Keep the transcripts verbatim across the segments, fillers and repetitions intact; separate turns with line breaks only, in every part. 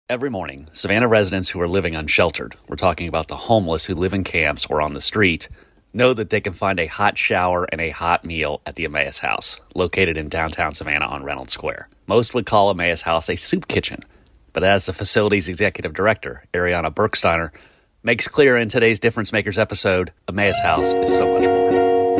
Every morning, Savannah residents who are living unsheltered, we're talking about the homeless who live in camps or on the street, know that they can find a hot shower and a hot meal at the Emmaus House, located in downtown Savannah on Reynolds Square. Most would call Emmaus House a soup kitchen, but as the facility's executive director, Ariana Berksteiner, makes clear in today's Difference Makers episode, Emmaus House is so much more.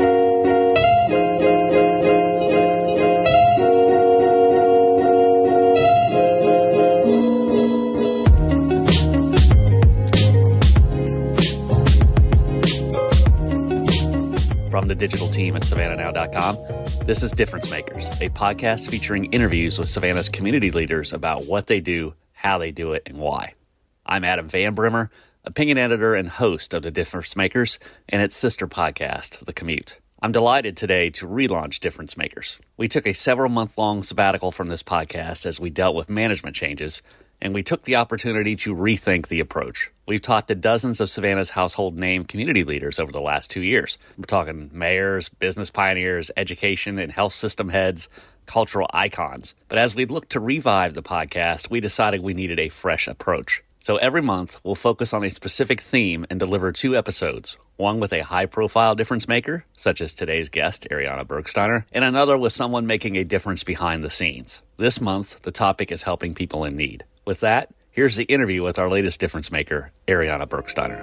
From the digital team at Savannah Now dot com, this is Difference Makers, a podcast featuring interviews with Savannah's community leaders about what they do, how they do it, and why. I'm Adam Van Brimmer, opinion editor and host of the Difference Makers and its sister podcast, The Commute. I'm delighted today to relaunch Difference Makers. We took a several-month-long sabbatical from this podcast as we dealt with management changes, and we took the opportunity to rethink the approach. We've talked to dozens of Savannah's household name community leaders over the last two years. We're talking mayors, business pioneers, education and health system heads, cultural icons. But as we looked to revive the podcast, we decided we needed a fresh approach. So every month, we'll focus on a specific theme and deliver two episodes, one with a high-profile difference maker, such as today's guest, Ariana Berksteiner, and another with someone making a difference behind the scenes. This month, the topic is helping people in need. With that, here's the interview with our latest difference maker, Ariana Berksteiner.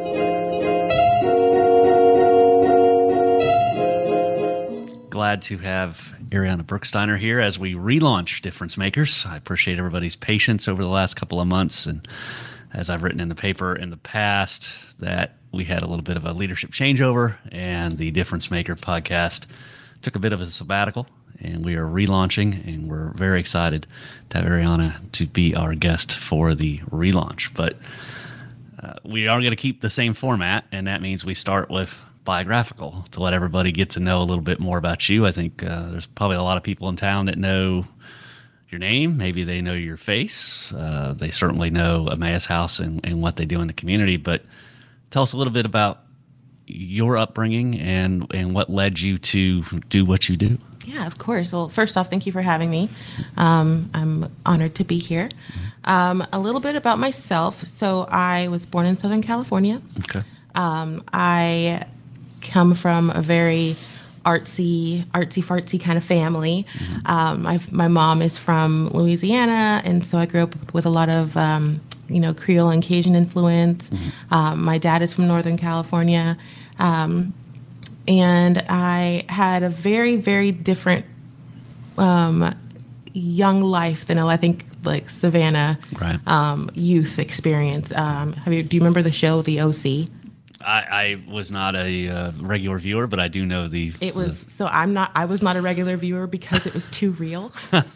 Glad to have Ariana Berksteiner here as we relaunch Difference Makers. I appreciate everybody's patience over the last couple of months. And as I've written in the paper in the past, that we had a little bit of a leadership changeover and the Difference Maker podcast took a bit of a sabbatical. And we are relaunching, and we're very excited to have Ariana to be our guest for the relaunch. But uh, we are going to keep the same format, and that means we start with biographical to let everybody get to know a little bit more about you. I think uh, there's probably a lot of people in town that know your name. Maybe they know your face. Uh, they certainly know Emmaus House and, and what they do in the community. But tell us a little bit about your upbringing and, and what led you to do what you do.
Yeah, of course. Well, first off, thank you for having me. Um, I'm honored to be here. Um, a little bit about myself. So I was born in Southern California.
Okay.
Um, I come from a very artsy, artsy fartsy kind of family. Mm-hmm. Um, my, my mom is from Louisiana, and so I grew up with a lot of, um, you know, Creole and Cajun influence. Mm-hmm. Um, my dad is from Northern California. Um, And I had a very, very different um, young life than I think like Savannah
right.
um, youth experience. Um, have you? Do you remember the show The O C?
I, I was not a uh, regular viewer, but I do know the.
It was
the...
so I'm not. I was not a regular viewer because it was too real.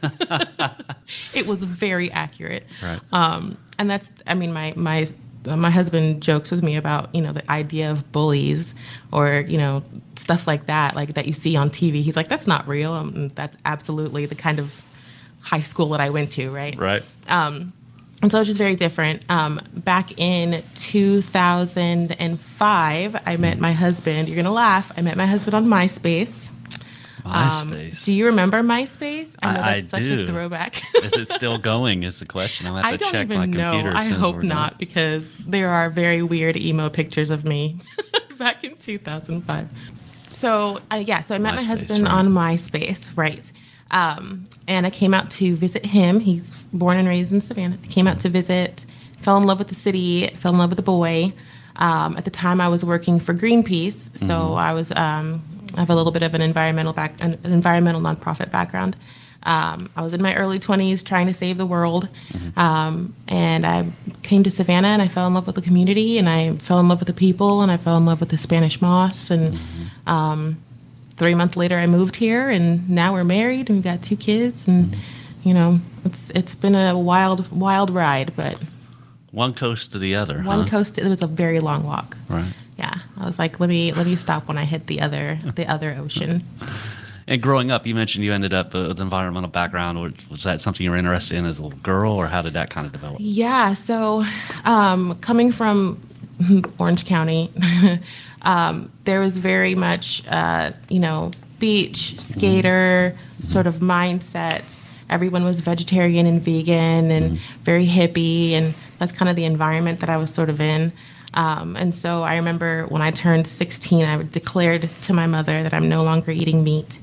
It was very accurate,
right?
Um, and that's. I mean, my my. My husband jokes with me about, you know, the idea of bullies or, you know, stuff like that, like that you see on T V. He's like, that's not real. Um, that's absolutely the kind of high school that I went to, right?
Right.
Um, and so it was just very different. Um, back in two thousand five, I met my husband. You're going to laugh. I met my husband on MySpace.
MySpace.
Um, do you remember MySpace?
I know
that's
I
such
do.
a throwback.
Is it still going is the question. I'll have
I
to
don't
check
even
my
know.
computer.
I hope not,
done.
because there are very weird emo pictures of me back in two thousand five. So, uh, yeah, so I met
MySpace,
my husband
right.
on MySpace, right. Um, and I came out to visit him. He's born and raised in Savannah. I came out to visit, fell in love with the city, fell in love with the boy. Um, at the time, I was working for Greenpeace, so mm-hmm. I was... Um, I have a little bit of an environmental back, an environmental nonprofit background. Um, I was in my early twenties trying to save the world, mm-hmm. um, and I came to Savannah and I fell in love with the community, and I fell in love with the people, and I fell in love with the Spanish moss. And mm-hmm. um, three months later, I moved here, and now we're married and we've got two kids, and mm-hmm. you know, it's it's been a wild wild ride, but
one coast to the other.
One
huh?
coast. It was a very long walk.
Right.
Yeah, I was like, let me let me stop when I hit the other the other ocean.
And growing up, you mentioned you ended up with an environmental background. Was that something you were interested in as a little girl, or how did that kind of develop?
Yeah, so um, coming from Orange County, um, there was very much, uh, you know, beach, skater mm-hmm. sort of mindset. everyone was vegetarian and vegan and
Mm.
very hippie, and that's kind of the environment that I was sort of in. Um, and so I remember when I turned sixteen, I declared to my mother that I'm no longer eating meat.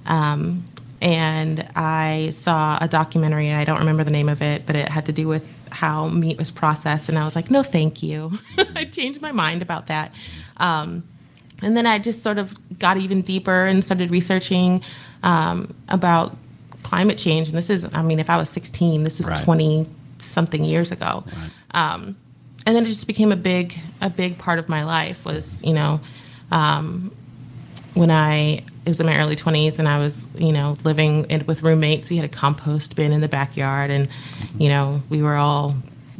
Um, and I saw a documentary, and I don't remember the name of it, but it had to do with how meat was processed. And I was like, no, thank you. I changed my mind about that. Um, and then I just sort of got even deeper and started researching um, about climate change. And this is, I mean, if I was sixteen, this was
Right.
twenty something years ago.
Right.
Um, and then it just became a big, a big part of my life was, you know, um, when I, it was in my early twenties and I was, you know, living in, with roommates. We had a compost bin in the backyard, and, you know, we were all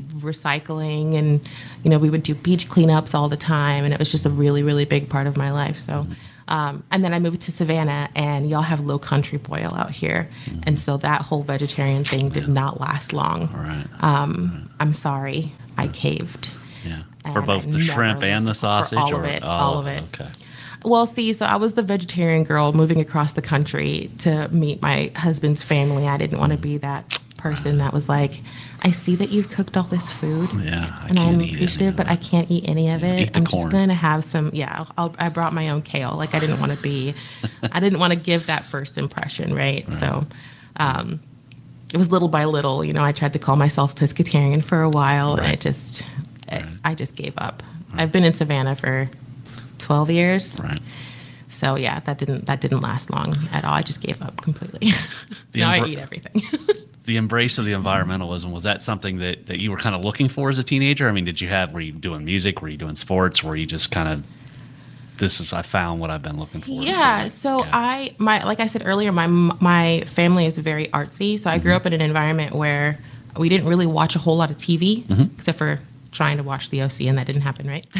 recycling, and, you know, we would do beach cleanups all the time. And it was just a really, really big part of my life. So, um, and then I moved to Savannah, and y'all have low country boil out here. Mm-hmm. And so that whole vegetarian thing did yeah. not last long.
All right.
Um,
right.
I'm sorry. I caved.
Yeah. For both the shrimp and the sausage?
For all
or?
of it.
Oh,
all of it.
Okay.
Well, see, so I was the vegetarian girl moving across the country to meet my husband's family. I didn't want to be that person that was like, I see that you've cooked all this food,
yeah, I
and
can't
I'm
eat
appreciative, but I can't eat any of it.
Eat the
I'm
corn.
just going to have some, yeah, I'll, I brought my own kale. Like, I didn't want to be, I didn't want to give that first impression, right? right. So um, it was little by little, you know, I tried to call myself pescatarian for a while, right. and it just, right. it, I just gave up. Right. I've been in Savannah for twelve years.
Right.
So yeah, that didn't that didn't last long at all. I just gave up completely. Now embr- I eat everything.
The embrace of the environmentalism, was that something that, that you were kind of looking for as a teenager? I mean, did you have, were you doing music? Were you doing sports? Were you just kind of, this is, I found what I've been looking for?
Yeah. So yeah. I, my, like I said earlier, my, my family is very artsy. So I mm-hmm. grew up in an environment where we didn't really watch a whole lot of T V, mm-hmm. except for trying to watch the O C, and that didn't happen, right?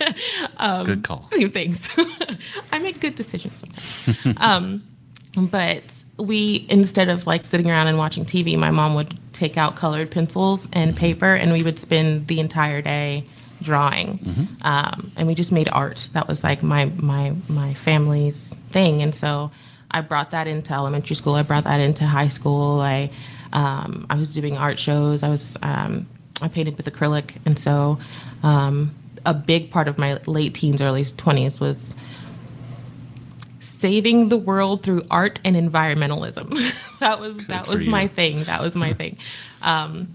um,
good call.
Thanks. I make good decisions sometimes. um, but we, instead of like sitting around and watching T V, my mom would take out colored pencils and paper, and we would spend the entire day drawing. Mm-hmm. Um, and we just made art. That was like my my my family's thing. And so I brought that into elementary school. I brought that into high school. I um, I was doing art shows. I was um, I painted with acrylic, and so um, a big part of my late teens, early twenties was saving the world through art and environmentalism. that was Good that was you. my thing. That was my thing. Um,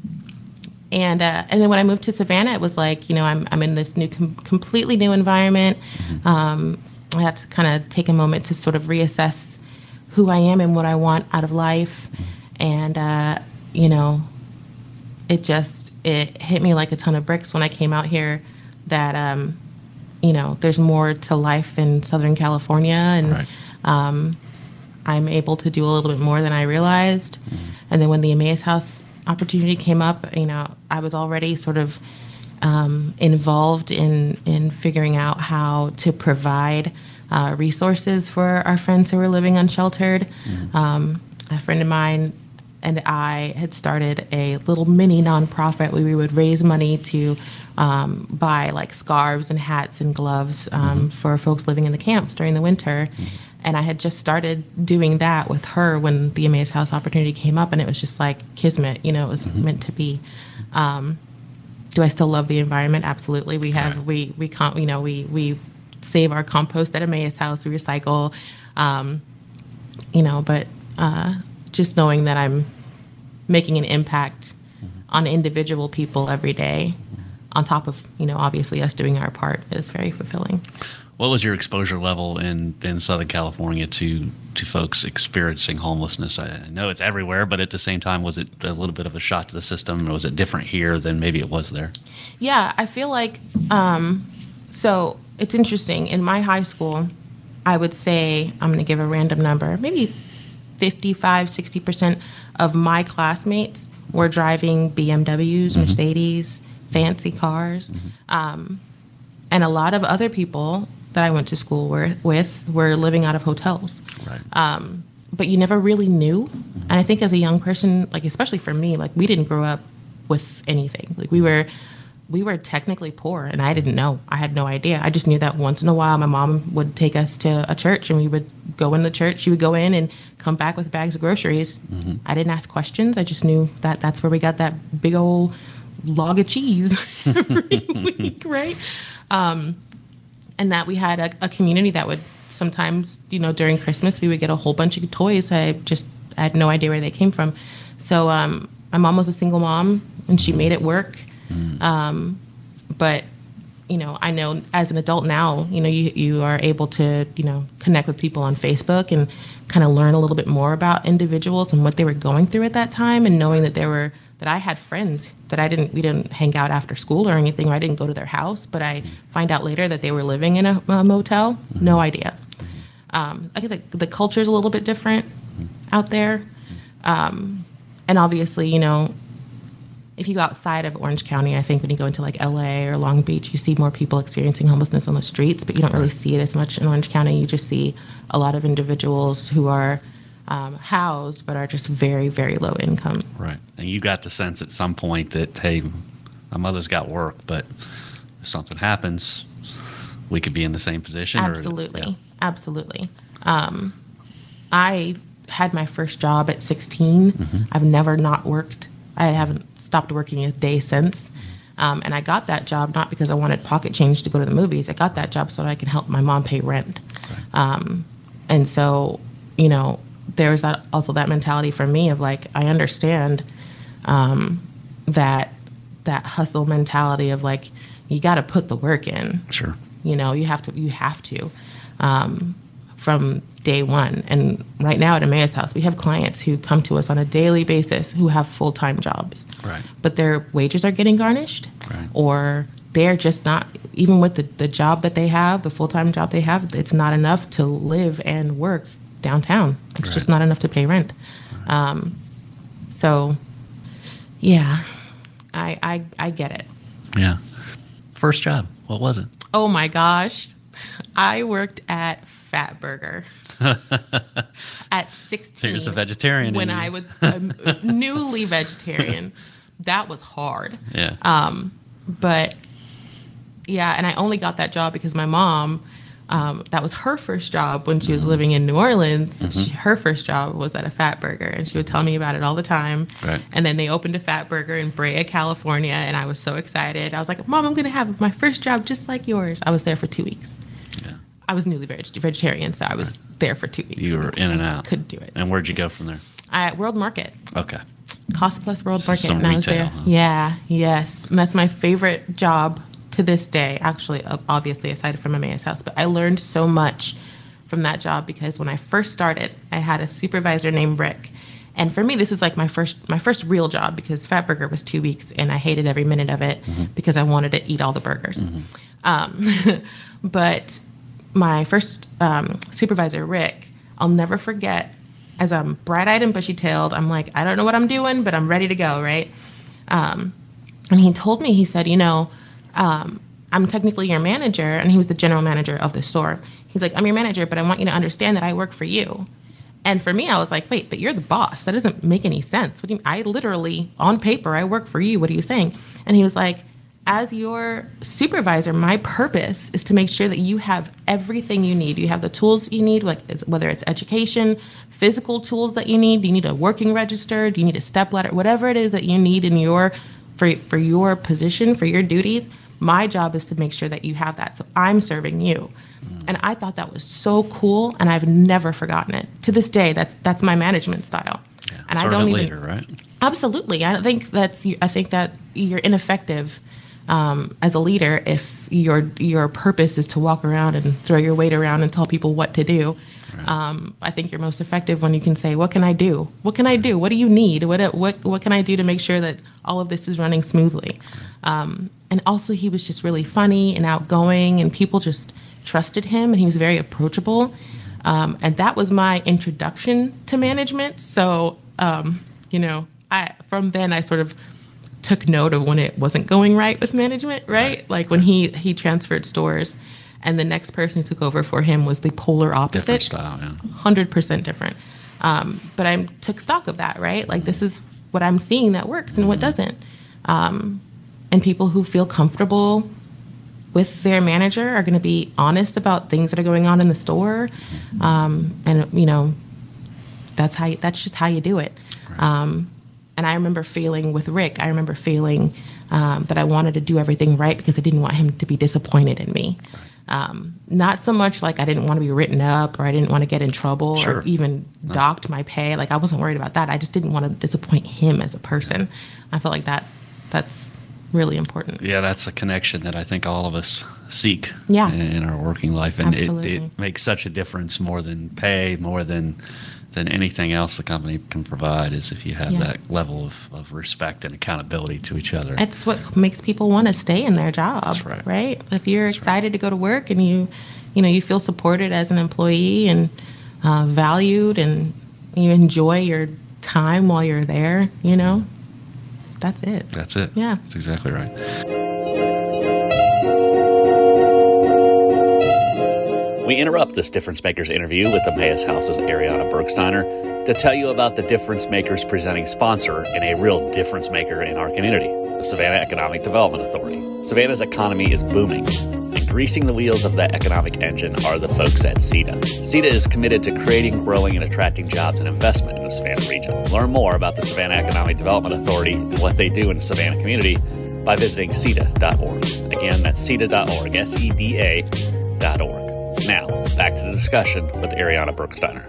and uh, and then when I moved to Savannah, it was like, you know, I'm I'm in this new, com- completely new environment. Mm-hmm. Um, I had to kind of take a moment to sort of reassess who I am and what I want out of life. Mm-hmm. And uh, you know, it just it hit me like a ton of bricks when I came out here that um, you know, there's more to life than Southern California, and right. um, I'm able to do a little bit more than I realized. Mm-hmm. And then when the Emmaus House opportunity came up, you know, I was already sort of um, involved in in figuring out how to provide uh, resources for our friends who were living unsheltered. Mm-hmm. Um, a friend of mine and I had started a little mini nonprofit where we would raise money to um, buy like scarves and hats and gloves um, mm-hmm. for folks living in the camps during the winter. Mm-hmm. And I had just started doing that with her when the Emmaus House opportunity came up, and it was just like kismet, you know, it was mm-hmm. meant to be. Um, do I still love the environment? Absolutely. We have, right. we, we can't, you know, we, we save our compost at Emmaus House, we recycle, um, you know, but uh, just knowing that I'm making an impact mm-hmm. on individual people every day, mm-hmm. on top of, you know, obviously us doing our part, is very fulfilling.
What was your exposure level in, in Southern California to to folks experiencing homelessness? I know it's everywhere, but at the same time, was it a little bit of a shock to the system, or was it different here than maybe it was there?
Yeah, I feel like, um, so it's interesting. In my high school, I would say, I'm going to give a random number, maybe fifty-five, sixty percent of my classmates were driving B M Ws, mm-hmm. Mercedes, fancy cars. Mm-hmm. Um, and a lot of other people that I went to school were, with were living out of hotels.
Right.
Um, but you never really knew. Mm-hmm. And I think as a young person, like especially for me, like we didn't grow up with anything. Like we were we were technically poor, and I didn't know. I had no idea. I just knew that once in a while my mom would take us to a church, and we would go in the church. She would go in and come back with bags of groceries. Mm-hmm. I didn't ask questions. I just knew that that's where we got that big old log of cheese every week, right? Um, and that we had a, a community that would sometimes, you know, during Christmas, we would get a whole bunch of toys. I just I had no idea where they came from. So um, my mom was a single mom, and she made it work. Um, but, you know, I know as an adult now, you know, you, you are able to, you know, connect with people on Facebook and kind of learn a little bit more about individuals and what they were going through at that time. And knowing that there were, that I had friends that I didn't, we didn't hang out after school or anything, or I didn't go to their house, but I find out later that they were living in a, a motel. No idea. Um, I think the, the culture is a little bit different out there. Um, and obviously, you know, if you go outside of Orange County, I think when you go into like L A or Long Beach, you see more people experiencing homelessness on the streets, but you don't really see it as much in Orange County. You just see a lot of individuals who are um, housed, but are just very, very low income.
Right. And you got the sense at some point that, hey, my mother's got work, but if something happens, we could be in the same position.
Absolutely.
Or, yeah.
Absolutely. Um, I had my first job at sixteen. Mm-hmm. I've never not worked. I haven't stopped working a day since. Um, and I got that job not because I wanted pocket change to go to the movies. I got that job so that I can help my mom pay rent. Right. Um, and so, you know, there's that also that mentality for me of like, I understand um, that that hustle mentality of like, you got to put the work in.
Sure.
You know, you have to, you have to um, from day one. And right now at Emmaus House, we have clients who come to us on a daily basis who have full-time jobs.
Right.
But their wages are getting garnished.
Right.
Or they're just not, even with the, the job that they have, the full-time job they have, it's not enough to live and work downtown. It's
Right.
just not enough to pay rent. Right. Um, so, yeah, I, I I get it.
Yeah. First job, what was it?
Oh my gosh. I worked at Fat Burger at sixteen.
Here's a vegetarian.
When I was um, newly vegetarian. That was hard.
Yeah.
Um, but yeah, and I only got that job because my mom, um, that was her first job when she was living in New Orleans. Mm-hmm. She, her first job was at a Fat Burger, and she would tell me about it all the time.
Right.
And then they opened a Fat Burger in Brea, California, and I was so excited. I was like, Mom, I'm going to have my first job just like yours. I was there for two weeks.
Yeah.
I was newly veg- vegetarian, so I was right. there for two weeks.
You were in and out.
Couldn't do it.
And where'd you go from there?
At World Market.
Okay.
Cost Plus World Market.
Some
and I was
retail,
there.
huh?
Yeah, yes. And that's my favorite job to this day, actually, obviously, aside from Emmaus House. But I learned so much from that job because when I first started, I had a supervisor named Rick. And for me, this is like my first my first real job because Fat Burger was two weeks and I hated every minute of it mm-hmm. because I wanted to eat all the burgers. Mm-hmm. Um, but my first um, supervisor, Rick, I'll never forget, as I'm bright-eyed and bushy-tailed, I'm like, I don't know what I'm doing, but I'm ready to go, right? Um, and he told me, he said, you know, um, I'm technically your manager, and he was the general manager of the store. He's like, I'm your manager, but I want you to understand that I work for you. And for me, I was like, wait, but you're the boss. That doesn't make any sense. What do you, I literally, on paper, I work for you. What are you saying? And he was like, as your supervisor, my purpose is to make sure that you have everything you need. You have the tools you need, like whether it's education, physical tools that you need. Do you need a working register? Do you need a step ladder? Whatever it is that you need in your for for your position, for your duties, my job is to make sure that you have that. So I'm serving you. Mm. And I thought that was so cool, and I've never forgotten it. To this day, that's that's my management style.
Yeah,
and I don't even
leader, right?
Absolutely. I think that's I think that you're ineffective Um, as a leader if your your purpose is to walk around and throw your weight around and tell people what to do. Right. Um, I think you're most effective when you can say, what can I do? What can I do? What do you need? What what what can I do to make sure that all of this is running smoothly? Um, and also, he was just really funny and outgoing, and people just trusted him, and he was very approachable. Um, and that was my introduction to management. So, um, you know, I from then I sort of took note of when it wasn't going right with management, right? right. Like when he, he transferred stores and the next person who took over for him was the polar opposite.
Different style, yeah.
one hundred percent different. Um, but I took stock of that, right? Like this is what I'm seeing that works and what doesn't. Um, and people who feel comfortable with their manager are going to be honest about things that are going on in the store. Um, and, you know, that's how you, that's just how you do it. Right. Um, and I remember feeling with Rick, I remember feeling um, that I wanted to do everything right because I didn't want him to be disappointed in me. Right. Um, not so much like I didn't want to be written up or I didn't want to get in trouble sure. or even no. docked my pay. Like I wasn't worried about that. I just didn't want to disappoint him as a person. I felt like that that's really important.
Yeah, that's a connection that I think all of us seek
yeah.
in, in our working life. And it, it makes such a difference more than pay, more than than anything else the company can provide is if you have yeah. that level of, of respect and accountability to each other.
That's what makes people want to stay in their job, That's right. right? If you're That's excited right. to go to work and you, you know, you feel supported as an employee and uh, valued and you enjoy your time while you're there, you know, that's it.
That's it.
Yeah.
That's exactly right. We interrupt this Difference Makers interview with Emmaus House's Ariana Bergsteiner to tell you about the Difference Makers presenting sponsor and a real difference maker in our community, the Savannah Economic Development Authority. Savannah's economy is booming, and greasing the wheels of that economic engine are the folks at C E D A. C E D A is committed to creating, growing, and attracting jobs and investment in the Savannah region. Learn more about the Savannah Economic Development Authority and what they do in the Savannah community by visiting C E D A dot org. Again, that's C E D A dot org, S E D A dot org. Now, back to the discussion with Ariana Bergsteiner.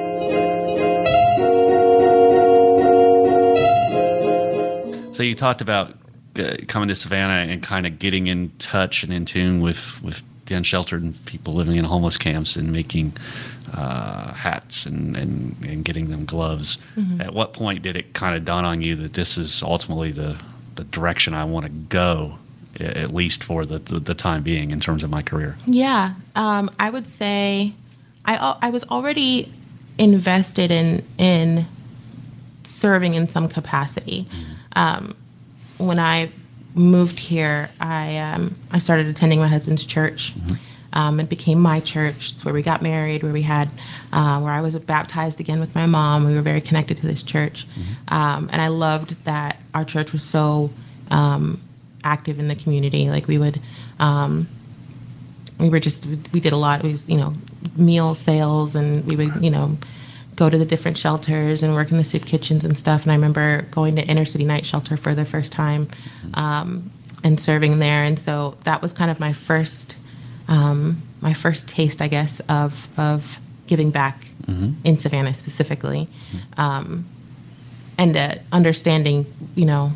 So you talked about uh, coming to Savannah and kind of getting in touch and in tune with, with the unsheltered and people living in homeless camps and making uh, hats and, and, and getting them gloves. Mm-hmm. At what point did it kind of dawn on you that this is ultimately the, the direction I want to go, at least for the, the, the time being in terms of my career?
Yeah, um, I would say I I was already invested in in serving in some capacity. Mm-hmm. Um, when I moved here, I um, I started attending my husband's church. Mm-hmm. Um, it became my church. It's where we got married, where we had, uh, where I was baptized again with my mom. We were very connected to this church, mm-hmm. um, and I loved that our church was so um, active in the community. Like we would, um, we were just, we did a lot. We was, you know, meal sales, and we would, you know, go to the different shelters and work in the soup kitchens and stuff. And I remember going to Inner City Night Shelter for the first time, um, and serving there. And so that was kind of my first, um, my first taste, I guess, of of giving back mm-hmm. in Savannah specifically, mm-hmm. um, and uh, understanding, you know,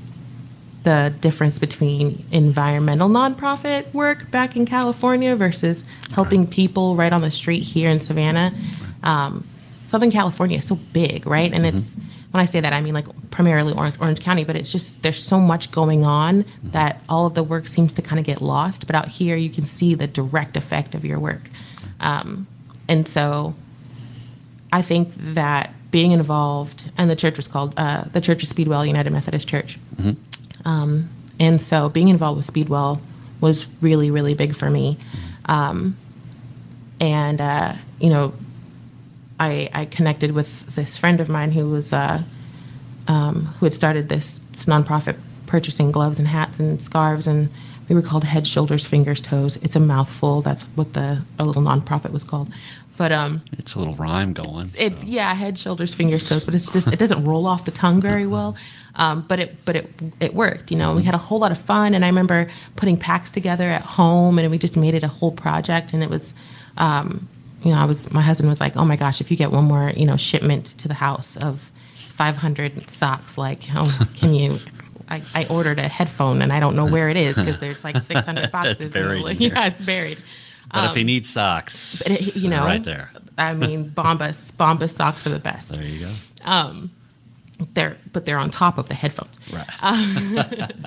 the difference between environmental nonprofit work back in California versus helping right. people right on the street here in Savannah. Um, Southern California is so big, right? And mm-hmm. it's, when I say that, I mean like primarily Orange, Orange County, but it's just, there's so much going on mm-hmm. that all of the work seems to kind of get lost. But out here, you can see the direct effect of your work. Um, and so I think that being involved, and the church was called, uh, the Church of Speedwell United Methodist Church. Mm-hmm. Um, and so being involved with Speedwell was really, really big for me. Um, and, uh, you know, I, I connected with this friend of mine who was uh, um, who had started this, this nonprofit purchasing gloves and hats and scarves, and we were called Head, Shoulders, Fingers, Toes. It's a mouthful. That's what the a little nonprofit was called. But um,
it's a little rhyme going.
It's
so.
yeah, Head, Shoulders, Fingers, Toes. But it's just it doesn't roll off the tongue very well. Um, but it but it it worked. You know, we had a whole lot of fun, and I remember putting packs together at home, and we just made it a whole project, and it was. Um, You know, I was. My husband was like, "Oh my gosh, if you get one more, you know, shipment to the house of five hundred socks, like, oh, can you?" I, I ordered a headphone, and I don't know where it is because there's like six hundred boxes.
It's buried.
Like, yeah, it's buried.
But um, if he needs socks,
but it, you know,
right there.
I mean, Bombas, Bombas socks are the best.
There you go.
Um, they're but they're on top of the headphones.
Right.
Um,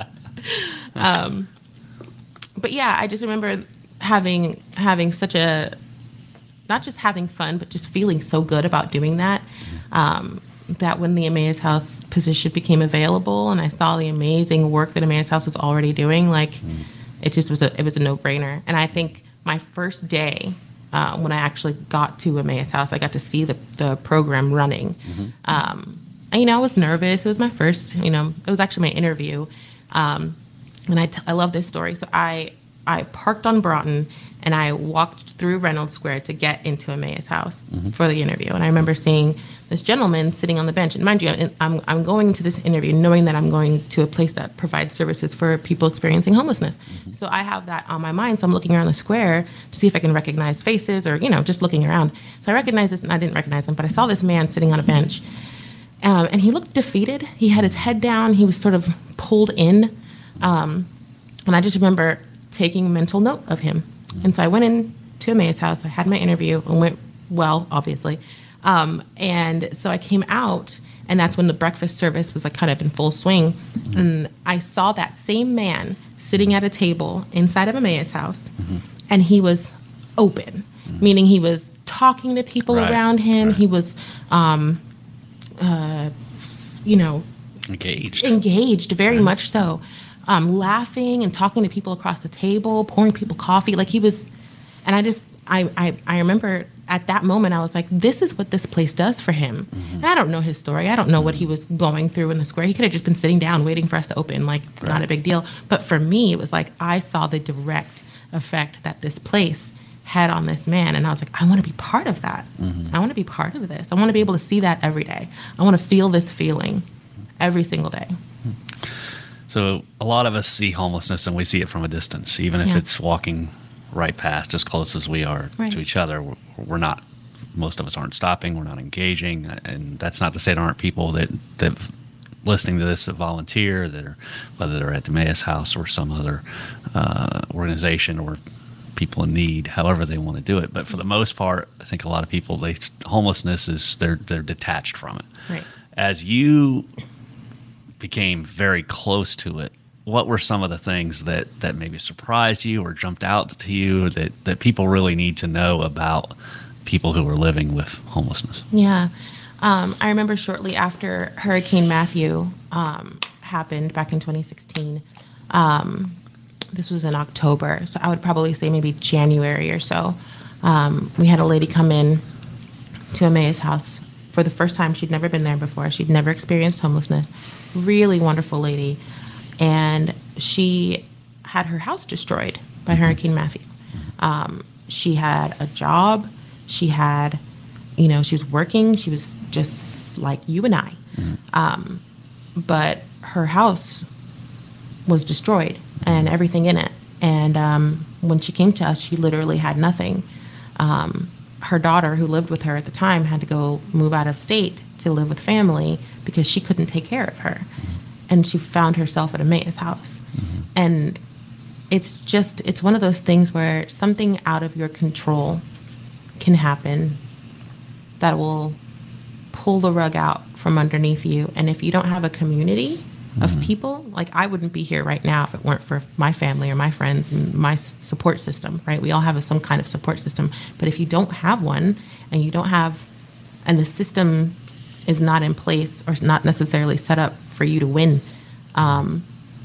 um, but yeah, I just remember having having such a. Not just having fun, but just feeling so good about doing that. Um, that when the Emmaus House position became available, and I saw the amazing work that Emmaus House was already doing, like mm. it just was a it was a no brainer. And I think my first day uh, when I actually got to Emmaus House, I got to see the the program running. Mm-hmm. Um, and, you know, I was nervous. It was my first. You know, it was actually my interview. Um, And I, t- I love this story. So I I parked on Broughton and I walked through Reynolds Square to get into Emmaus House mm-hmm. for the interview. And I remember seeing this gentleman sitting on the bench. And mind you, I'm I'm going to this interview knowing that I'm going to a place that provides services for people experiencing homelessness. Mm-hmm. So I have that on my mind. So I'm looking around the square to see if I can recognize faces or, you know, just looking around. So I recognized this, and I didn't recognize him, but I saw this man sitting on a bench. Um, and he looked defeated. He had his head down. He was sort of pulled in. Um, and I just remember taking mental note of him. And so I went in to Emmaus House. I had my interview and went well, obviously. Um, and so I came out, and that's when the breakfast service was like kind of in full swing. Mm-hmm. And I saw that same man sitting at a table inside of Emmaus House, mm-hmm. and he was open, mm-hmm. meaning he was talking to people right. around him. Right. He was, um, uh, you know,
engaged,
engaged very
right.
much so. Um, laughing and talking to people across the table, pouring people coffee. Like he was, and I just, I, I, I remember at that moment, I was like, this is what this place does for him. Mm-hmm. And I don't know his story. I don't know mm-hmm. what he was going through in the square. He could have just been sitting down waiting for us to open, like right. not a big deal. But for me, it was like, I saw the direct effect that this place had on this man. And I was like, I want to be part of that. Mm-hmm. I want to be part of this. I want to be able to see that every day. I want to feel this feeling every single day.
So a lot of us see homelessness and we see it from a distance, even if yeah. it's walking right past, as close as we are right. to each other. We're, we're not, most of us aren't stopping, we're not engaging. And that's not to say there aren't people that, that listening to this that volunteer, that are, whether they're at the Emmaus House or some other uh, organization or people in need, however they want to do it. But for the most part, I think a lot of people, they homelessness is, they're, they're detached from it.
Right.
As you became very close to it, what were some of the things that, that maybe surprised you or jumped out to you that, that people really need to know about people who are living with homelessness?
Yeah. Um, I remember shortly after Hurricane Matthew um, happened back in twenty sixteen, um, this was in October, so I would probably say maybe January or so, um, we had a lady come in to Emmaus House for the first time. She'd never been there before. She'd never experienced homelessness. Really wonderful lady. And she had her house destroyed by mm-hmm. Hurricane Matthew. Um, she had a job. She had, you know, she was working. She was just like you and I. Mm-hmm. Um, but her house was destroyed and everything in it. And um, when she came to us, she literally had nothing. Um, her daughter, who lived with her at the time, had to go move out of state to live with family because she couldn't take care of her. And she found herself at Emmaus House. Mm-hmm. And it's just, it's one of those things where something out of your control can happen that will pull the rug out from underneath you. And if you don't have a community mm-hmm. of people, like I wouldn't be here right now if it weren't for my family or my friends and my support system, right? We all have a, some kind of support system. But if you don't have one and you don't have, and the system is not in place or not necessarily set up for you to win, um,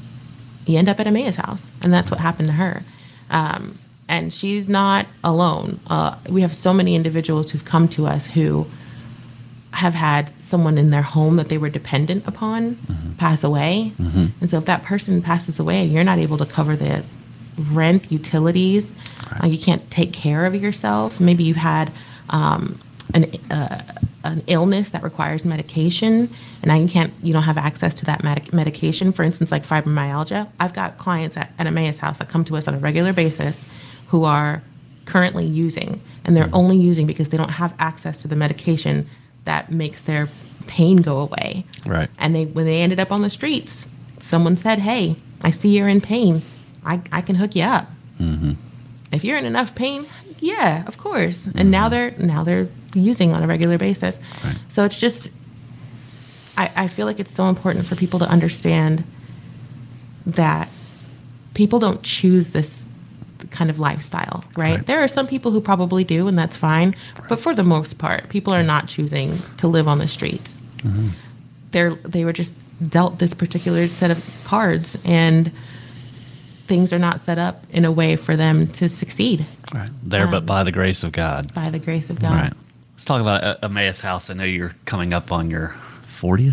you end up at Emmaus House. And that's what happened to her. Um, and she's not alone. Uh, we have so many individuals who've come to us who have had someone in their home that they were dependent upon mm-hmm. pass away. Mm-hmm. And so if that person passes away and you're not able to cover the rent, utilities, right. uh, you can't take care of yourself. Maybe you've had um, an uh, an illness that requires medication, and now you can't, you don't have access to that medic- medication. For instance, like fibromyalgia. I've got clients at, at Emmaus House that come to us on a regular basis who are currently using, and they're mm-hmm. only using because they don't have access to the medication that makes their pain go away.
Right.
And they, when they ended up on the streets, someone said, "Hey, I see you're in pain. I, I can hook you up." Mm-hmm. If you're in enough pain, yeah, of course. Mm-hmm. And now they're now they're using on a regular basis. Right. So it's just, I, I feel like it's so important for people to understand that people don't choose this kind of lifestyle, right? right? There are some people who probably do, and that's fine. Right. But for the most part, people are not choosing to live on the streets. Mm-hmm. They're they were just dealt this particular set of cards, and things are not set up in a way for them to succeed.
Right. There, um, but by the grace of God.
By the grace of God.
Right. Let's talk about Emmaus House. I know you're coming up on your fortieth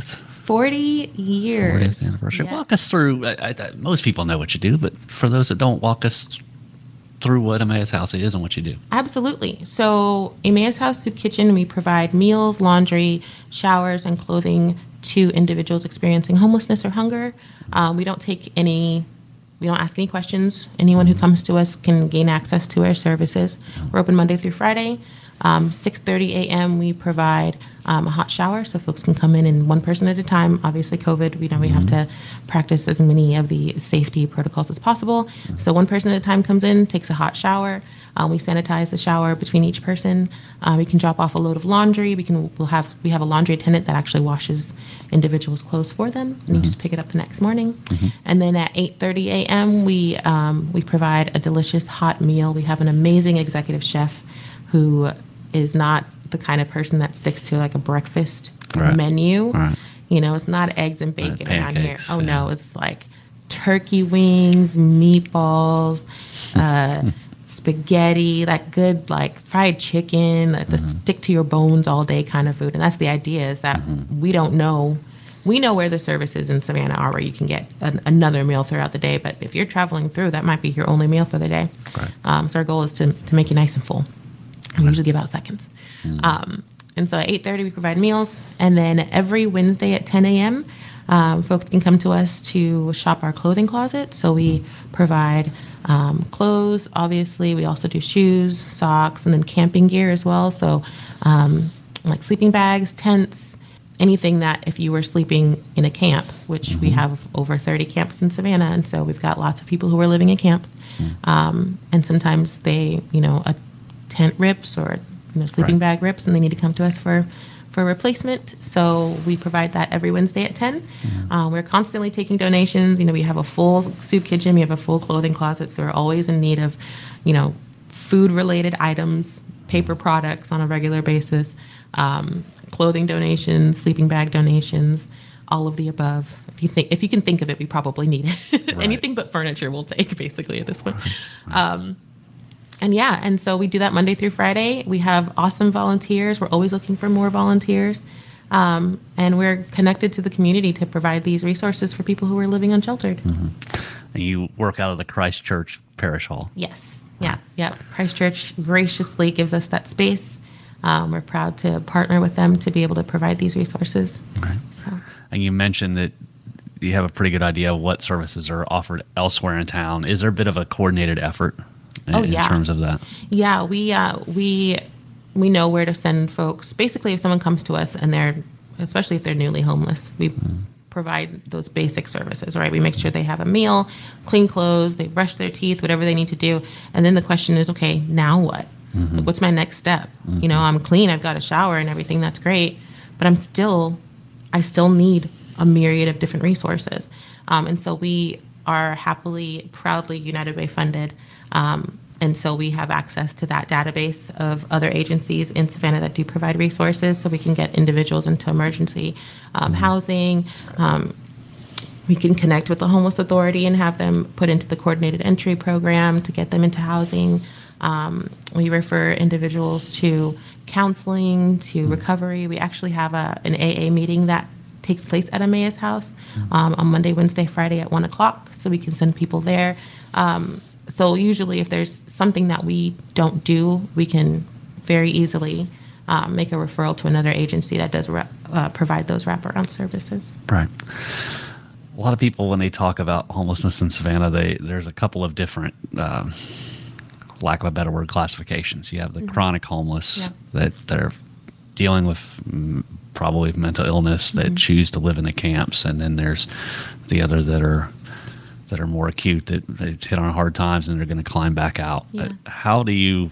forty years.
fortieth anniversary.
Yeah.
Walk us through. I, I, most people know what you do, but for those that don't, walk us through what Emmaus House is and what you do.
Absolutely. So Emmaus House Soup Kitchen, we provide meals, laundry, showers, and clothing to individuals experiencing homelessness or hunger. Um, we don't take any, we don't ask any questions. Anyone who comes to us can gain access to our services. We're open Monday through Friday. Um, six thirty a.m. we provide um, a hot shower so folks can come in and one person at a time. Obviously COVID, we know we have to practice as many of the safety protocols as possible. So one person at a time comes in, takes a hot shower. Um, we sanitize the shower between each person. Uh, we can drop off a load of laundry. We can we'll have we have a laundry attendant that actually washes individuals' clothes for them, and you just pick it up the next morning. Mm-hmm. And then at eight thirty a.m. we um, we provide a delicious hot meal. We have an amazing executive chef who is not the kind of person that sticks to like a breakfast
right.
menu.
Right.
You know, it's not eggs and bacon
right,
around here. Oh
yeah.
no, it's like turkey wings, meatballs, uh, spaghetti, that good like fried chicken, like the mm-hmm. stick to your bones all day kind of food. And that's the idea, is that mm-hmm. we don't know. We know where the services in Savannah are where you can get an, another meal throughout the day. But if you're traveling through, that might be your only meal for the day.
Right.
Um, so our goal is to, to make you nice and full. We usually give out seconds. Mm. Um, and so at eight thirty, we provide meals. And then every Wednesday at ten a.m., um, folks can come to us to shop our clothing closet. So we provide um, clothes, obviously. We also do shoes, socks, and then camping gear as well. So um, like sleeping bags, tents, anything that if you were sleeping in a camp, which mm-hmm. we have over thirty camps in Savannah. And so we've got lots of people who are living in camps. Mm. Um, and sometimes they, you know, a tent rips or you know, sleeping right. bag rips, and they need to come to us for, for a replacement. So we provide that every Wednesday at ten. Mm-hmm. Uh, we're constantly taking donations. You know, we have a full soup kitchen. We have a full clothing closet. So we're always in need of, you know, food-related items, paper products on a regular basis, um, clothing donations, sleeping bag donations, all of the above. If you think, if you can think of it, we probably need it. Right. Anything but furniture we'll take, basically, at this point. Right. Um, And yeah, and so we do that Monday through Friday. We have awesome volunteers. We're always looking for more volunteers. Um, and we're connected to the community to provide these resources for people who are living unsheltered.
Mm-hmm. And you work out of the Christ Church Parish Hall.
Yes. Yeah. Yeah. Christ Church graciously gives us that space. Um, we're proud to partner with them to be able to provide these resources.
Okay.
So.
And you mentioned that you have a pretty good idea of what services are offered elsewhere in town. Is there a bit of a coordinated effort? In,
oh, yeah.
in terms of that?
Yeah, we uh, we we know where to send folks. Basically, if someone comes to us and they're, especially if they're newly homeless, we mm. provide those basic services, right? We make sure they have a meal, clean clothes, they brush their teeth, whatever they need to do. And then the question is, okay, now what? Mm-hmm. Like, what's my next step? Mm-hmm. You know, I'm clean, I've got a shower and everything, that's great. But I'm still, I still need a myriad of different resources. Um, and so we are happily, proudly United Way funded. Um, and so we have access to that database of other agencies in Savannah that do provide resources so we can get individuals into emergency um, housing. Um, we can connect with the Homeless Authority and have them put into the coordinated entry program to get them into housing. Um, we refer individuals to counseling, to recovery. We actually have a, an A A meeting that takes place at Emmaus House um, on Monday, Wednesday, Friday at one o'clock, so we can send people there. Um, so usually if there's something that we don't do, we can very easily um, make a referral to another agency that does rep, uh, provide those wraparound services.
Right. A lot of people, when they talk about homelessness in Savannah, they there's a couple of different, uh, lack of a better word, classifications. You have the mm-hmm. chronic homeless yeah. that they're dealing with mm, probably mental illness that mm-hmm. choose to live in the camps, and then there's the other that are that are more acute, that they've hit on hard times and they're going to climb back out. Yeah. Uh, how do you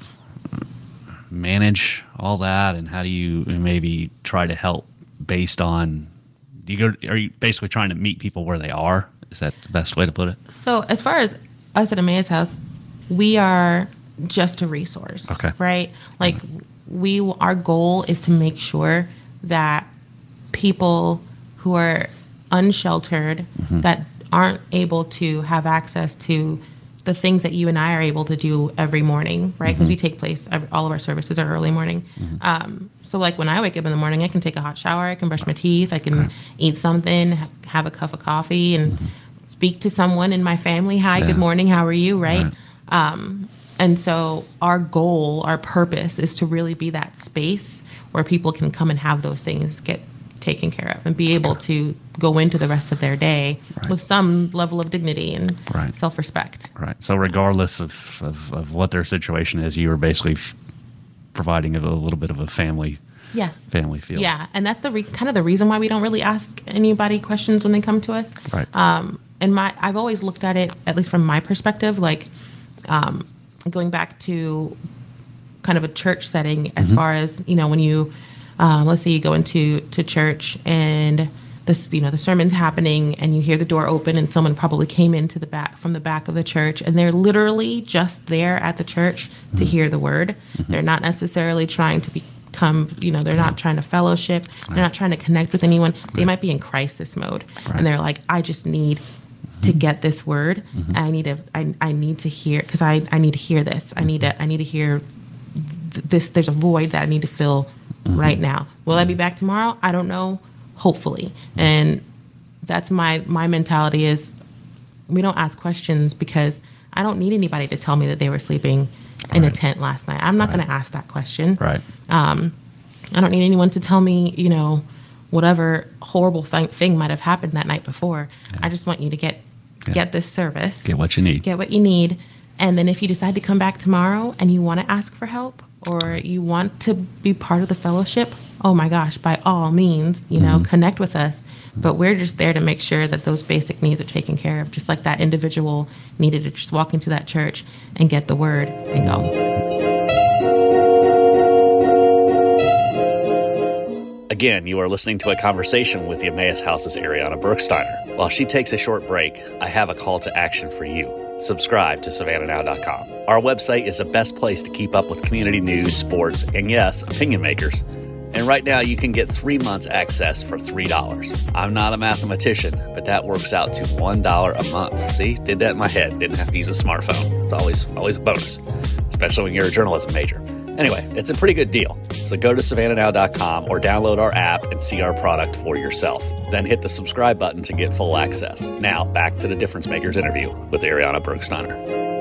manage all that, and how do you maybe try to help based on, do you go, are you basically trying to meet people where they are? Is that the best way to put it?
So as far as us at Emmaus House, we are just a resource,
okay.
right? Like okay. we, our goal is to make sure that people who are unsheltered, mm-hmm. that aren't able to have access to the things that you and I are able to do every morning, right? Because mm-hmm. we take place, all of our services are early morning. Mm-hmm. Um, so like when I wake up in the morning, I can take a hot shower, I can brush my teeth, I can okay. eat something, ha- have a cup of coffee, and mm-hmm. speak to someone in my family. Hi, yeah. good morning, how are you, right? right. Um, and so our goal, our purpose is to really be that space where people can come and have those things get taken care of and be able to go into the rest of their day right. with some level of dignity and right. self-respect.
Right. So regardless of, of, of what their situation is, you are basically f- providing a, a little bit of a family
yes.
family feel.
Yeah. And that's the re- kind of the reason why we don't really ask anybody questions when they come to us.
Right.
Um, and my I've always looked at it, at least from my perspective, like um, going back to kind of a church setting as mm-hmm. far as, you know, when you Um, let's say you go into to church and this, you know, the sermon's happening and you hear the door open and someone probably came into the back from the back of the church and they're literally just there at the church mm-hmm. to hear the word. Mm-hmm. They're not necessarily trying to become, you know, they're not trying to fellowship. Right. They're not trying to connect with anyone. Right. They might be in crisis mode right. and they're like, I just need mm-hmm. to get this word. Mm-hmm. I need to, I, I need to hear, cause I, I need to hear this. Mm-hmm. I need to, I need to hear th- this. There's a void that I need to fill Mm-hmm. right now. Will I be back tomorrow? I don't know. Hopefully. And that's my, my mentality is we don't ask questions because I don't need anybody to tell me that they were sleeping in right. a tent last night. I'm not right. going to ask that question.
Right.
Um, I don't need anyone to tell me, you know, whatever horrible th- thing might have happened that night before. Yeah. I just want you to get, yeah. get this service.
Get what you need.
Get what you need. And then if you decide to come back tomorrow and you want to ask for help, or you want to be part of the fellowship, oh my gosh, by all means, you know, mm-hmm. connect with us. But we're just there to make sure that those basic needs are taken care of, just like that individual needed to just walk into that church and get the word and go.
Again, you are listening to a conversation with the Emmaus House's Ariana Brooksteiner. While she takes a short break, I have a call to action for you. Subscribe to Savannah Now dot com. Our website is the best place to keep up with community news, sports, and yes, opinion makers. And right now you can get three months access for three dollars. I'm not a mathematician, but that works out to one dollar a month. See, did that in my head. Didn't have to use a smartphone. It's always, always a bonus, especially when you're a journalism major. Anyway, it's a pretty good deal. So go to Savannah Now dot com or download our app and see our product for yourself. Then hit the subscribe button to get full access. Now, back to the Difference Makers interview with Ariana Brooksteiner.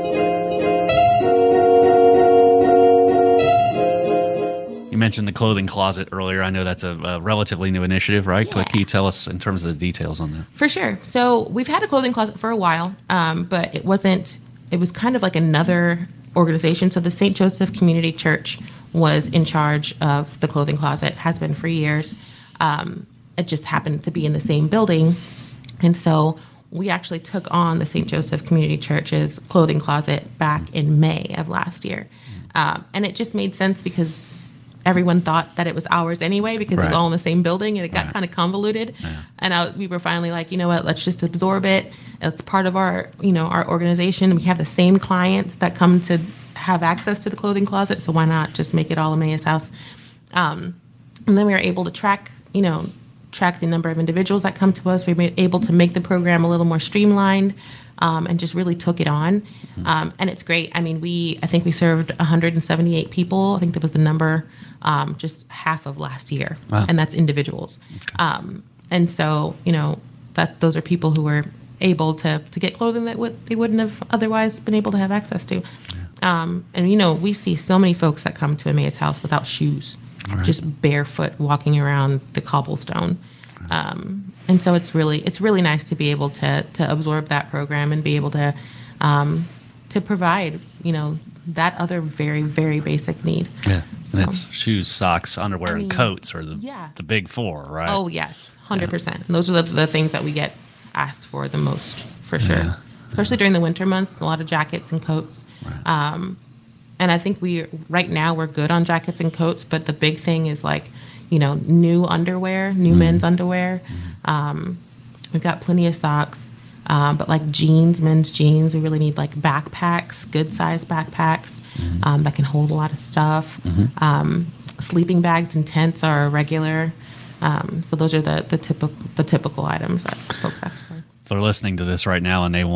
You mentioned the clothing closet earlier. I know that's a, a relatively new initiative, right?
Yeah.
Can you tell us in terms of the details on that?
For sure. So we've had a clothing closet for a while, um, but it wasn't, it was kind of like another organization. So the Saint Joseph Community Church was in charge of the clothing closet, has been for years. Um, it just happened to be in the same building. And so we actually took on the Saint Joseph Community Church's clothing closet back in May of last year. Um, and it just made sense because everyone thought that it was ours anyway, because right. it was all in the same building and it got right. kind of convoluted. Yeah. And I, we were finally like, you know what, let's just absorb it. It's part of our, you know, our organization. We have the same clients that come to have access to the clothing closet. So why not just make it all Emmaus House? Um, and then we were able to track, you know, track the number of individuals that come to us. We were able to make the program a little more streamlined, um, and just really took it on. Mm-hmm. Um, and it's great. I mean, we, I think we served one hundred seventy-eight people. I think that was the number, um, just half of last year. Wow. And that's individuals. Okay. Um, and so, you know, that those are people who were able to, to get clothing that would, they wouldn't have otherwise been able to have access to. Yeah. Um, and, you know, we see so many folks that come to Emmaus House without shoes. Right. Just barefoot walking around the cobblestone. Right. Um, and so it's really it's really nice to be able to to absorb that program and be able to um, to provide, you know, that other very, very basic need.
Yeah. So, that's shoes, socks, underwear, I mean, and coats are the yeah. the big four, right?
Oh, yes. one hundred percent. Yeah. And those are the, the things that we get asked for the most, for sure. Yeah. Especially yeah. during the winter months, a lot of jackets and coats. Right. Um, And I think we, right now, we're good on jackets and coats, but the big thing is like, you know, new underwear, new mm. men's underwear. Mm. Um, we've got plenty of socks, um, but like jeans, men's jeans, we really need like backpacks, good size backpacks mm. um, that can hold a lot of stuff. Mm-hmm. Um, sleeping bags and tents are regular. Um, so those are the, the typical the typical items that folks ask for.
If they're listening to this right now and they want to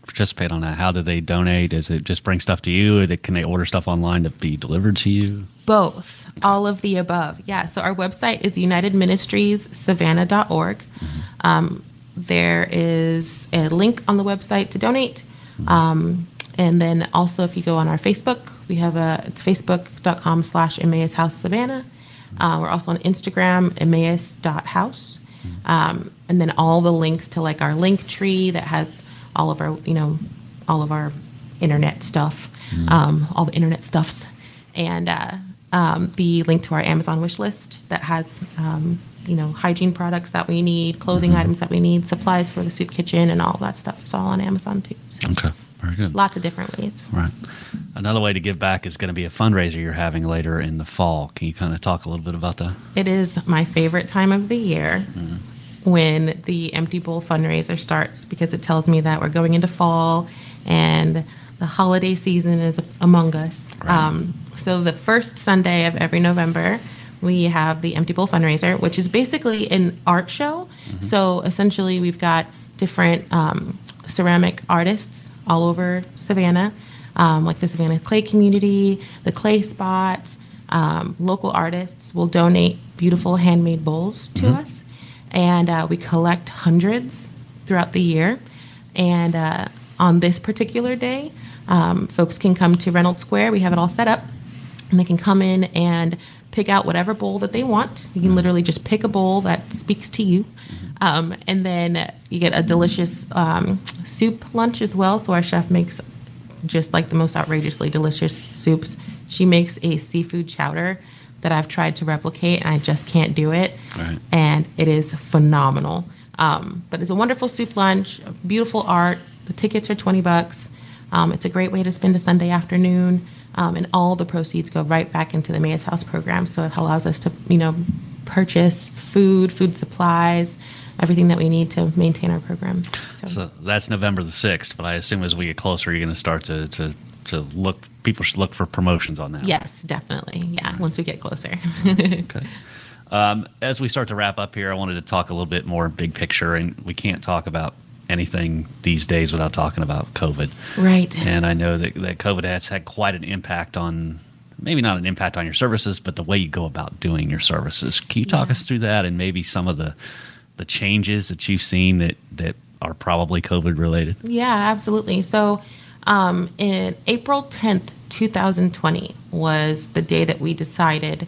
participate on that? How do they donate? Is it just bring stuff to you, or can they order stuff online to be delivered to you?
Both, all of the above. Yeah. So our website is united ministries savannah dot org. Mm-hmm. Um, there is a link on the website to donate. Mm-hmm. Um, and then also, if you go on our Facebook, we have a it's facebook.com slash Emmaus House Savannah. Uh, we're also on Instagram, Emmaus dot house. Mm-hmm. Um, and then all the links to like our link tree that has all of our, you know, all of our internet stuff, mm-hmm. um, all the internet stuffs, and uh, um, the link to our Amazon wish list that has, um, you know, hygiene products that we need, clothing mm-hmm. items that we need, supplies for the soup kitchen, and all that stuff. It's all on Amazon too. So
okay, very good.
Lots of different ways.
Right. Another way to give back is going to be a fundraiser you're having later in the fall. Can you kind of talk a little bit about that?
It is my favorite time of the year. Mm-hmm. When the Empty Bowl fundraiser starts, because it tells me that we're going into fall and the holiday season is among us. Right. Um, so the first Sunday of every November, we have the Empty Bowl fundraiser, which is basically an art show. Mm-hmm. So essentially, we've got different um, ceramic artists all over Savannah, um, like the Savannah Clay Community, the Clay Spot. Um, local artists will donate beautiful handmade bowls to mm-hmm. us. And uh, we collect hundreds throughout the year. And uh, on this particular day, um, folks can come to Reynolds Square. We have it all set up. And they can come in and pick out whatever bowl that they want. You can literally just pick a bowl that speaks to you. Um, and then you get a delicious um, soup lunch as well. So our chef makes just like the most outrageously delicious soups. She makes a seafood chowder that I've tried to replicate, and I just can't do it. Right. And it is phenomenal. Um, but it's a wonderful soup lunch, beautiful art. The tickets are twenty bucks. Um, it's a great way to spend a Sunday afternoon. Um, and all the proceeds go right back into the Emmaus House program. So it allows us to, you know, purchase food, food supplies, everything that we need to maintain our program. So,
so that's November the sixth, but I assume as we get closer, you're going to start to, to, to look, people should look for promotions on that.
Yes, definitely. Yeah, right. Once we get closer.
Okay. Um, as we start to wrap up here, I wanted to talk a little bit more big picture, and we can't talk about anything these days without talking about COVID.
Right.
And I know that, that COVID has had quite an impact on, maybe not an impact on your services, but the way you go about doing your services. Can you talk yeah. us through that and maybe some of the the changes that you've seen that, that are probably COVID related?
Yeah, absolutely. So um, in April tenth, twenty twenty was the day that we decided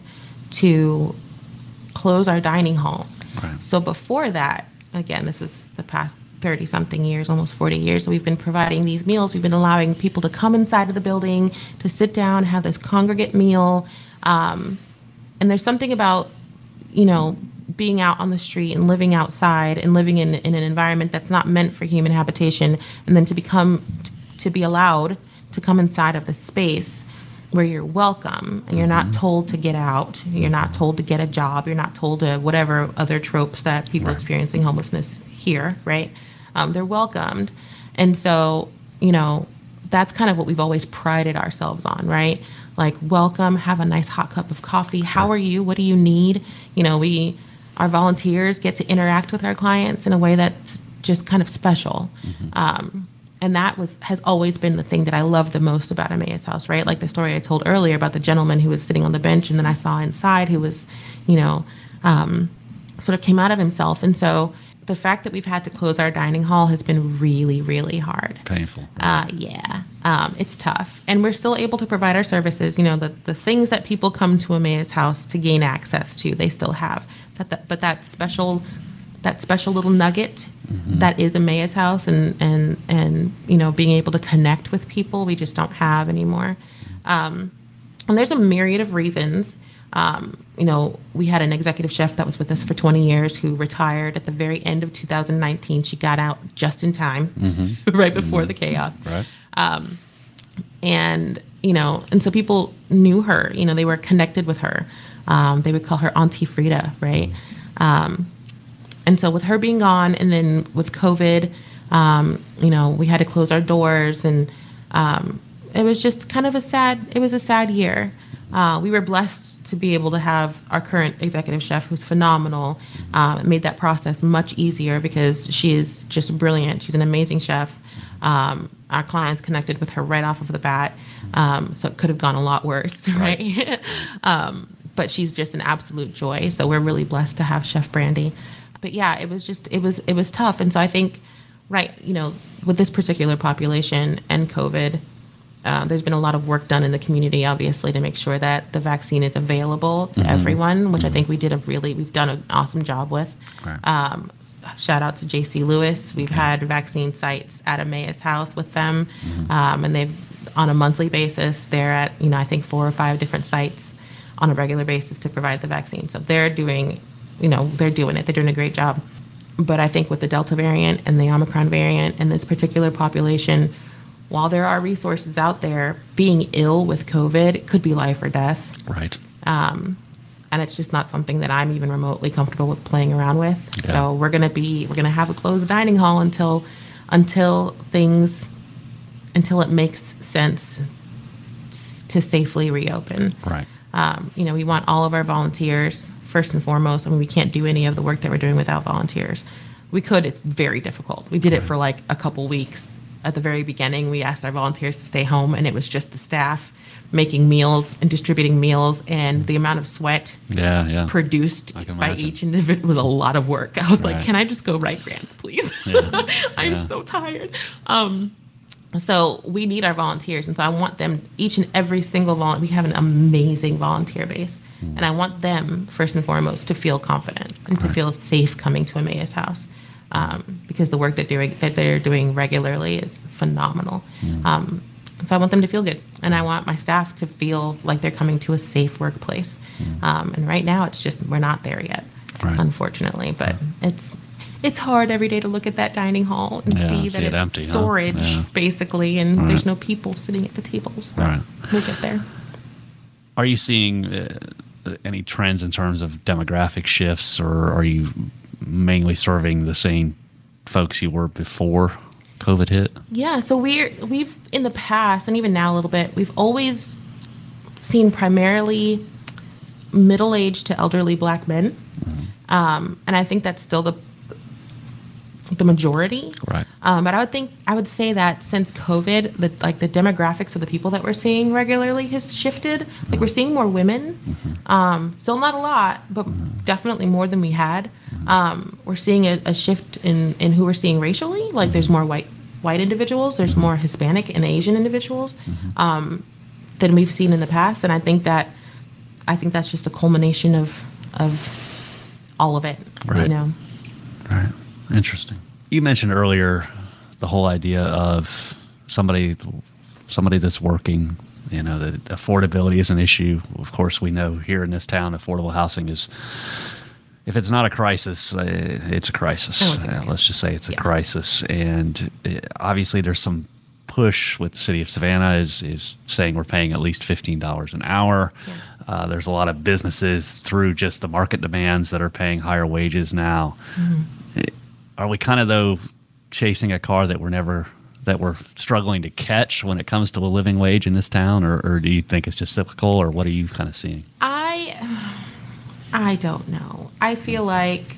to close our dining hall. Right. So before that, again, this was the past thirty something years, almost forty years, we've been providing these meals. We've been allowing people to come inside of the building, to sit down, have this congregate meal. Um, and there's something about, you know, being out on the street and living outside and living in, in an environment that's not meant for human habitation, and then to become, to be allowed to come inside of the space where you're welcome and you're not told to get out, you're not told to get a job, you're not told to whatever other tropes that people right. experiencing homelessness here, right? Um, they're welcomed. And so, you know, that's kind of what we've always prided ourselves on, right? Like, welcome, have a nice hot cup of coffee. Sure. How are you? What do you need? You know, we, our volunteers get to interact with our clients in a way that's just kind of special. Mm-hmm. Um, and that was has always been the thing that I love the most about Emmaus House, right? Like the story I told earlier about the gentleman who was sitting on the bench and then I saw inside who was, you know, um, sort of came out of himself. And so the fact that we've had to close our dining hall has been really, really hard.
Painful.
Uh, yeah, um, it's tough. And we're still able to provide our services. You know, the, the things that people come to Emmaus House to gain access to, they still have. That, that, but that special that special little nugget mm-hmm. that is Emmaus House and, and, and, you know, being able to connect with people, we just don't have anymore. Um, and there's a myriad of reasons. Um, you know, we had an executive chef that was with us for twenty years who retired at the very end of two thousand nineteen. She got out just in time, mm-hmm. right before mm-hmm. the chaos.
Right.
Um, and, you know, and so people knew her, you know, they were connected with her. Um, they would call her Auntie Frida, right? Um, and so with her being gone and then with COVID, um, you know, we had to close our doors and um, it was just kind of a sad, it was a sad year. Uh, we were blessed to be able to have our current executive chef, who's phenomenal, um, it made that process much easier because she is just brilliant. She's an amazing chef. Um, our clients connected with her right off of the bat, um, so it could have gone a lot worse, right? right? um, but she's just an absolute joy. So we're really blessed to have Chef Brandy. But yeah, it was just it was it was tough, and so I think, right, you know, with this particular population and COVID. Uh, there's been a lot of work done in the community, obviously, to make sure that the vaccine is available to mm-hmm. everyone, which mm-hmm. I think we did a really, we've done an awesome job with. Right. Um, shout out to J C Lewis. We've yeah. had vaccine sites at Emmaus House with them, mm-hmm. um, and they've, on a monthly basis, they're at, you know, I think four or five different sites on a regular basis to provide the vaccine. So they're doing, you know, they're doing it. They're doing a great job. But I think with the Delta variant and the Omicron variant and this particular population, while there are resources out there, being ill with COVID could be life or death.
Right.
Um, and it's just not something that I'm even remotely comfortable with playing around with. Yeah. So we're gonna be we're gonna have a closed dining hall until until things until it makes sense to safely reopen.
Right.
Um, you know, we want all of our volunteers first and foremost. I mean, we can't do any of the work that we're doing without volunteers. We could. It's very difficult. We did right. it for like a couple weeks. At the very beginning, we asked our volunteers to stay home, and it was just the staff making meals and distributing meals, and the amount of sweat
yeah, yeah.
produced by each individual was a lot of work. I was right. like, can I just go write grants, please? Yeah. I'm yeah. so tired. Um, so we need our volunteers, and so I want them, each and every single volunteer, we have an amazing volunteer base, mm. and I want them, first and foremost, to feel confident and right. to feel safe coming to Emmaus House. Um, because the work that they're, that they're doing regularly is phenomenal. Mm. Um, so I want them to feel good. And I want my staff to feel like they're coming to a safe workplace. Mm. Um, and right now, it's just, we're not there yet, right. unfortunately. But yeah. it's it's hard every day to look at that dining hall and
yeah,
see that
see it
it's
empty,
storage,
huh? Yeah.
basically, and
right.
there's no people sitting at the tables. But
right.
we'll get there.
Are you seeing uh, any trends in terms of demographic shifts, or are you mainly serving the same folks you were before COVID hit? Yeah, so we're we've in the past, and even now a little bit, we've always seen primarily middle-aged to elderly Black men, mm-hmm. um, and I think that's still the the majority. Right. Um, but I would think I would say that since COVID, the like the demographics of the people that we're seeing regularly has shifted. Mm-hmm. Like we're seeing more women, mm-hmm. um, still not a lot, but mm-hmm. definitely more than we had. Mm-hmm. Um, we're seeing a, a shift in, in who we're seeing racially. Like mm-hmm. there's more white white individuals, there's mm-hmm. more Hispanic and Asian individuals mm-hmm. um, than we've seen in the past, and I think that I think that's just a culmination of of all of it. Right. You know. Right. Interesting. You mentioned earlier the whole idea of somebody somebody that's working, you know, that affordability is an issue. Of course, we know here in this town, affordable housing is, if it's not a crisis, uh, it's a crisis. Oh, it's a crisis. Uh, let's just say it's a yeah. crisis. And it, obviously there's some push with the city of Savannah is, is saying we're paying at least fifteen dollars an hour. Yeah. Uh, there's a lot of businesses through just the market demands that are paying higher wages now. Mm-hmm. It, Are we kind of, though, chasing a car that we're never, that we're struggling to catch when it comes to a living wage in this town, or, or do you think it's just cyclical, or what are you kind of seeing? I, I don't know. I feel like,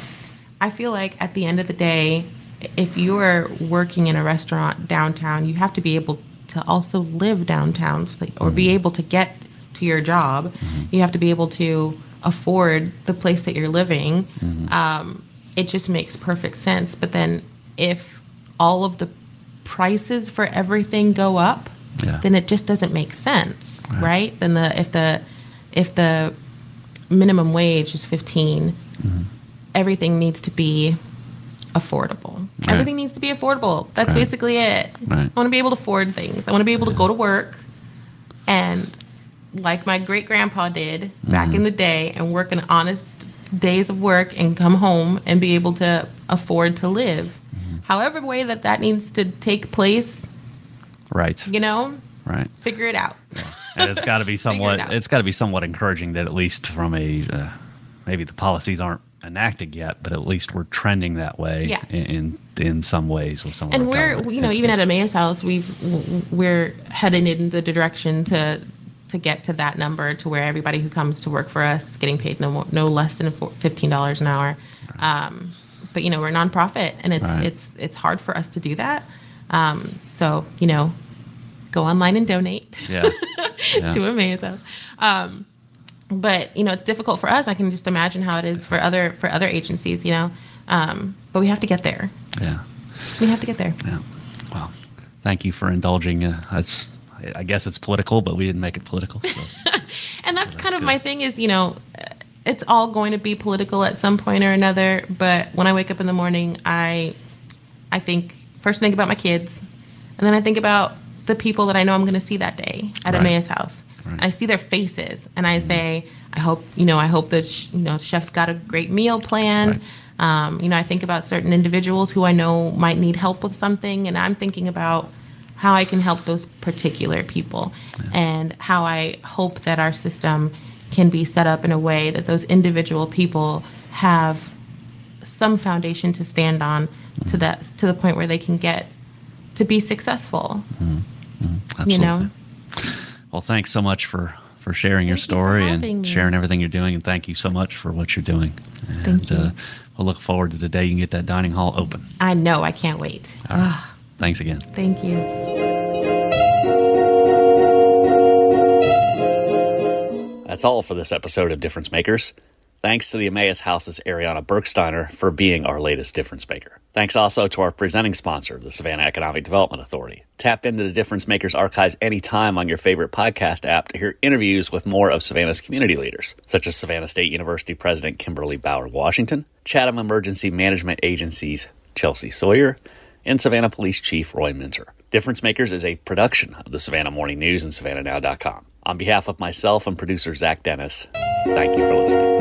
I feel like at the end of the day, if you are working in a restaurant downtown, you have to be able to also live downtown, so that, or mm-hmm. be able to get to your job. Mm-hmm. You have to be able to afford the place that you're living. Mm-hmm. Um, It just makes perfect sense. But then if all of the prices for everything go up, yeah. then it just doesn't make sense, right? right? Then the if the if the minimum wage is fifteen, mm-hmm. everything needs to be affordable. Right. Everything needs to be affordable. That's right. basically it. Right. I want to be able to afford things. I want to be able yeah. to go to work and, like my great grandpa did mm-hmm. back in the day, and work an honest days of work and come home and be able to afford to live. Mm-hmm. However way that that needs to take place. Right. You know? Right. Figure it out. Yeah. And it's got to be somewhat it it's got to be somewhat encouraging that at least from a uh, maybe the policies aren't enacted yet, but at least we're trending that way yeah. in in some ways with some of and we're you know even at Emmaus House we've we're heading in the direction to
to get to that number to where everybody who comes to work for us is getting paid no more, no less than fifteen dollars an hour. Um, but you know, we're a nonprofit, and it's right. it's it's hard for us to do that. Um, so you know, go online and donate
yeah. Yeah.
to Emmaus House. Um, but you know, it's difficult for us. I can just imagine how it is for other for other agencies. You know, um, but we have to get there.
Yeah,
we have to get there.
Yeah. Well, thank you for indulging. Uh, it's, I guess it's political, but we didn't make it political. So.
And that's,
so that's
kind of
good.
my thing is, you know, it's all going to be political at some point or another. But when I wake up in the morning, I, I think first think about my kids, and then I think about the people that I know I'm going to see that day at
right.
Emmaus House. Right. And I see their faces, and I mm-hmm. say, I hope, you know, I hope that sh- you know, chef's got a great meal plan. Right. Um, you know, I think about certain individuals who I know might need help with something, and I'm thinking about how I can help those particular people, yeah. and how I hope that our system can be set up in a way that those individual people have some foundation to stand on mm-hmm. to that to the point where they can get to be successful.
Mm-hmm. Mm-hmm.
You know.
Well, thanks so much for, for sharing your
thank
story
you
and
me.
sharing everything you're doing, and thank you so much for what you're doing. And,
thank you. Uh,
we'll look forward to the day you can get that dining hall open.
I know. I can't wait.
All right. Thanks again.
Thank you.
That's all for this episode of Difference Makers. Thanks to the Emmaus House's Ariana Bergsteiner for being our latest difference maker. Thanks also to our presenting sponsor, the Savannah Economic Development Authority. Tap into the Difference Makers archives anytime on your favorite podcast app to hear interviews with more of Savannah's community leaders, such as Savannah State University President Kimberly Bauer-Washington, Chatham Emergency Management Agency's Chelsea Sawyer, and Savannah Police Chief Roy Minter. Difference Makers is a production of the Savannah Morning News and Savannah Now dot com. On behalf of myself and producer Zach Dennis, thank you for listening.